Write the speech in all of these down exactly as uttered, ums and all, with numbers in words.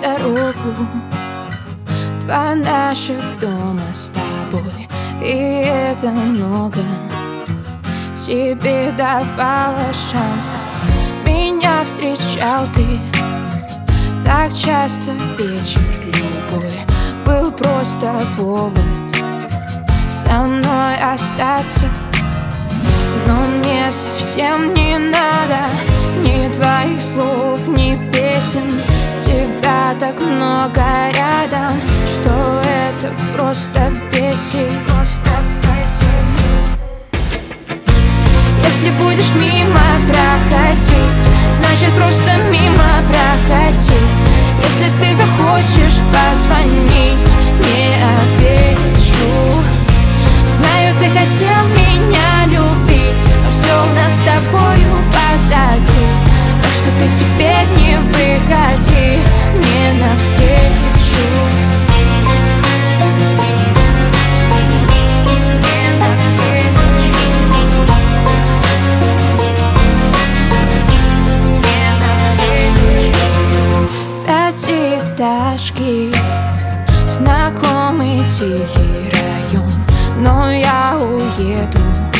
дорогу, два наших дома с тобой, и это много. Тебе давала шанс, меня встречал ты так часто. Вечер любой был просто повод со мной остаться. Но мне совсем не надо ни твоих слов, ни песен. Тебя так много рядом, что это просто бесит. Если будешь мимо проходить, значит просто мимо проходи. Если ты захочешь позвонить, не отвечу. Знаю, ты хотел меня любить, но все у нас с тобою позади. Так что ты теперь не выходи мне навстречу. Пятиэтажки, знакомый тихий район, но я уеду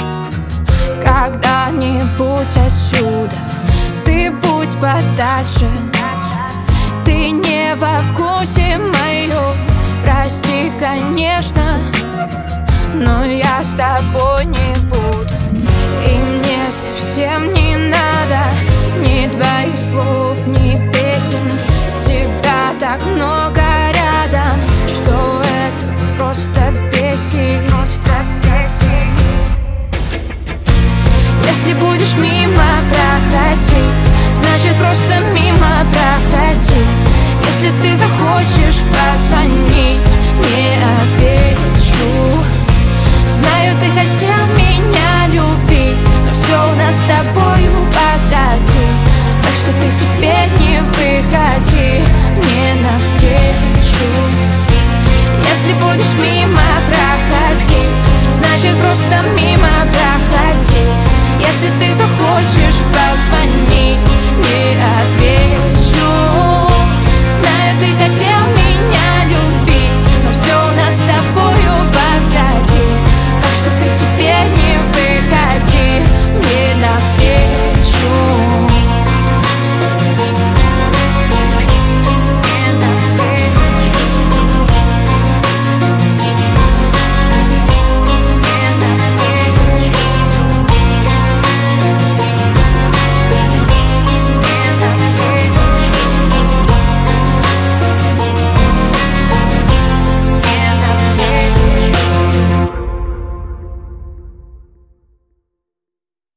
когда-нибудь отсюда. Ты будь подальше, ты не во вкусе моем. Прости, конечно, но я с тобой не буду. И мне совсем не надо ни твоих слов, ни песен. Тебя так много рядом, что это просто бесит. Если будешь мимо проходить, значит просто мимо проходи. Если ты захочешь позвонить, не отвечу. Знаю, ты хотел